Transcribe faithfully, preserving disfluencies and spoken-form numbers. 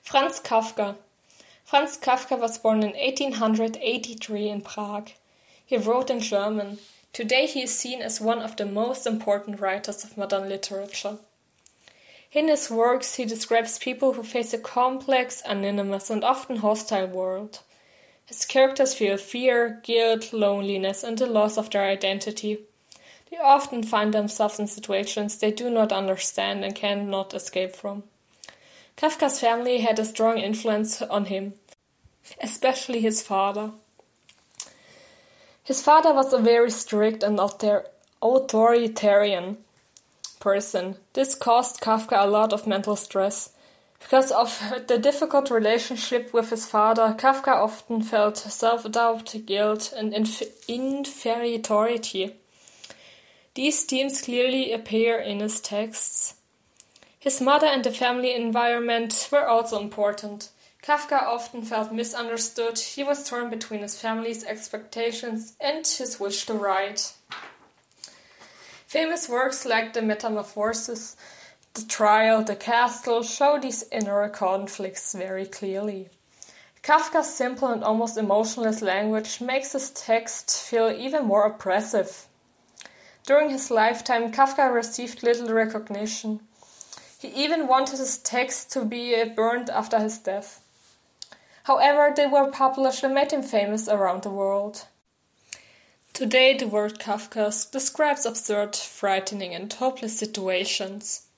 Franz Kafka. Franz Kafka was born in eighteen eighty-three in Prague. He wrote in German. Today he is seen as one of the most important writers of modern literature. In his works he describes people who face a complex, anonymous and often hostile world. His characters feel fear, guilt, loneliness and the loss of their identity. They often find themselves in situations they do not understand and cannot escape from. Kafka's family had a strong influence on him, especially his father. His father was a very strict and author- authoritarian person. This caused Kafka a lot of mental stress. Because of the difficult relationship with his father, Kafka often felt self-doubt, guilt, and inf- inferiority. These themes clearly appear in his texts. His mother and the family environment were also important. Kafka often felt misunderstood. He was torn between his family's expectations and his wish to write. Famous works like The Metamorphosis, The Trial, The Castle show these inner conflicts very clearly. Kafka's simple and almost emotionless language makes his text feel even more oppressive. During his lifetime, Kafka received little recognition. He even wanted his texts to be burned after his death. However, they were published and made him famous around the world. Today, the word Kafka describes absurd, frightening and hopeless situations.